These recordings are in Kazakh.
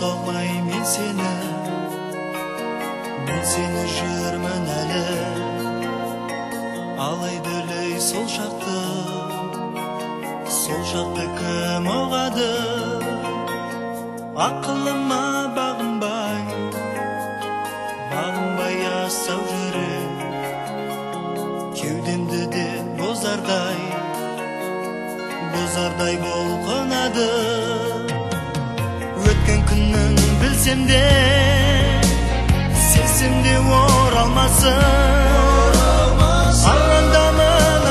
қалмай мен сені жүрмін әлі алай дүлей сол шақты кім ұғады ақылыма бағынбай асау жүрек кеудемді де бозардай болғанады өткен күннің білсем де сезімде оралмасын армандамын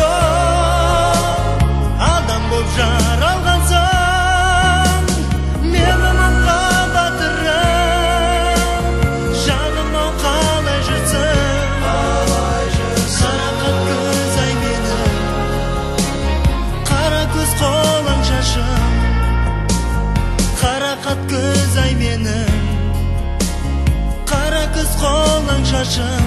адам боп жаралғансың мені мұңға батырып жаным-ау қалай жүрсің қарақат көз ай менің қара көз қолаң шашым қарақат көз ай менің қара көз қолаң шашым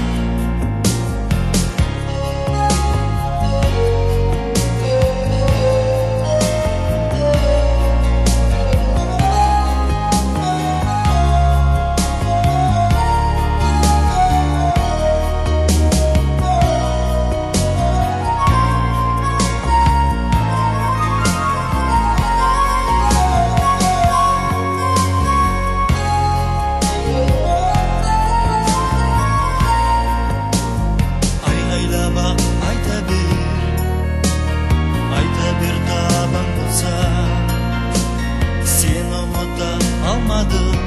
айта бер табан болса сені ұмыта алмадым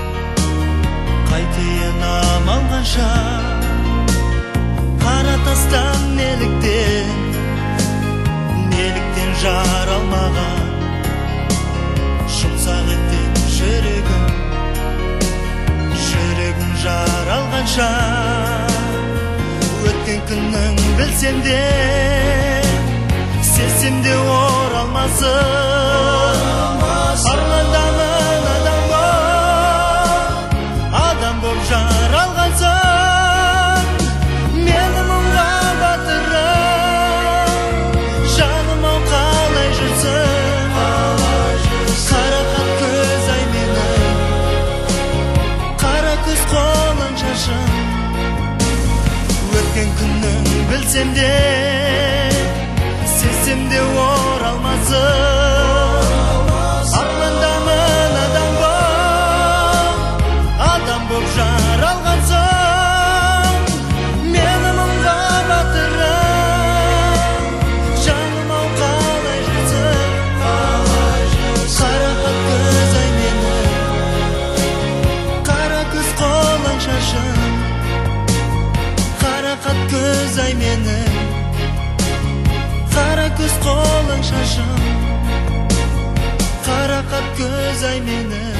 қайтейін амал қанша қара тастан неліктен жаралмаған жұмсақ еттен жүрегім жаралғанша өткен күннің білсем де сезсем де оралмасын армандамын адам боп жаралғансың мені мұңға батырып жаным-ау қалай жүрсің қарақат көз ай менің қара көз қолаң шашым өткен күннің білсем де сезсем де оралмасын армандамын адам боп жаралғансың мені мұңға батырып жаным-ау қалай жүрсің қарақат көз ай менің қара көз қолаң шашым қарақат көз ай менің қара көз қолаң шашым қарақат көз ай менің